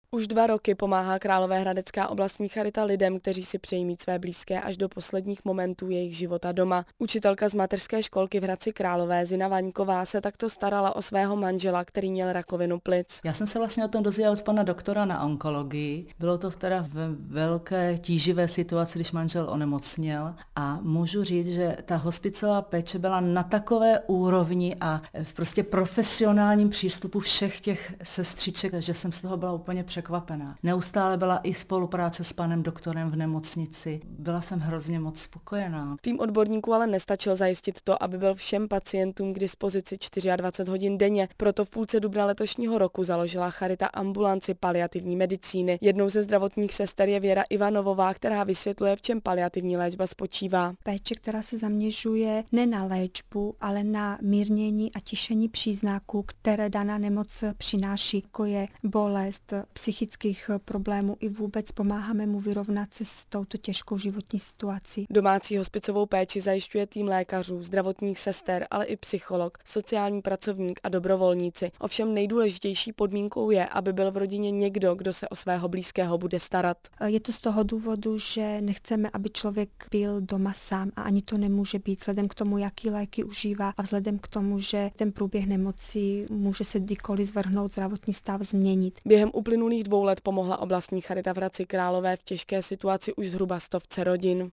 Už 2 roky pomáhá Královéhradecká oblastní charita lidem, kteří si přejí mít své blízké až do posledních momentů jejich života doma. Učitelka z mateřské školky v Hradci Králové Zina Vaňková se takto starala o svého manžela, který měl rakovinu plic. Já jsem se vlastně o tom dozvěděla od pana doktora na onkologii. Bylo to teda ve velké tíživé situaci, když manžel onemocněl, a můžu říct, že ta hospicová péče byla na takové úrovni a v prostě profesionálním přístupu všech těch sestřiček, že jsem z toho byla úplně překvapená. Neustále byla i spolupráce s panem doktorem v nemocnici. Byla jsem hrozně moc spokojená. Tým odborníků ale nestačil zajistit to, aby byl všem pacientům k dispozici 24 hodin denně. Proto v půlce dubna letošního roku založila charita ambulanci paliativní medicíny. Jednou ze zdravotních sester je Věra Ivanovová, která vysvětluje, v čem paliativní léčba spočívá. Péče, která se zaměřuje ne na léčbu, ale na mírnění a tišení příznaků, které daná nemoc přináší, jako je bolest, psychických problémů, i vůbec pomáháme mu vyrovnat se s touto těžkou životní situací. Domácí hospicovou péči zajišťuje tým lékařů, zdravotních sester, ale i psycholog, sociální pracovník a dobrovolníci. Ovšem nejdůležitější podmínkou je, aby byl v rodině někdo, kdo se o svého blízkého bude starat. Je to z toho důvodu, že nechceme, aby člověk byl doma sám, a ani to nemůže být vzhledem k tomu, jaký léky užívá, a vzhledem k tomu, že ten průběh nemoci může se kdykoliv zvrhnout, zdravotní stav změnit. Během uplynulých 2 let pomohla oblastní charita v Hradci Králové v těžké situaci už zhruba 100 rodin.